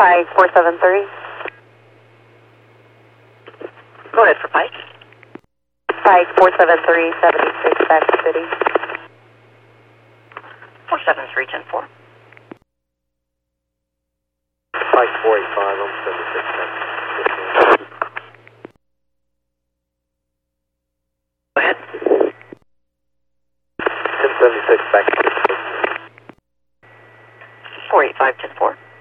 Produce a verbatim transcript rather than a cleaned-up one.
Pike four seven three. Go ahead for Pike. Pike four seven three, seventy-six back to city. four seven three, ten four. Pike four eight five, I'm seventy-six back to city. Go ahead. ten seventy-six back to city. four eight five, ten four.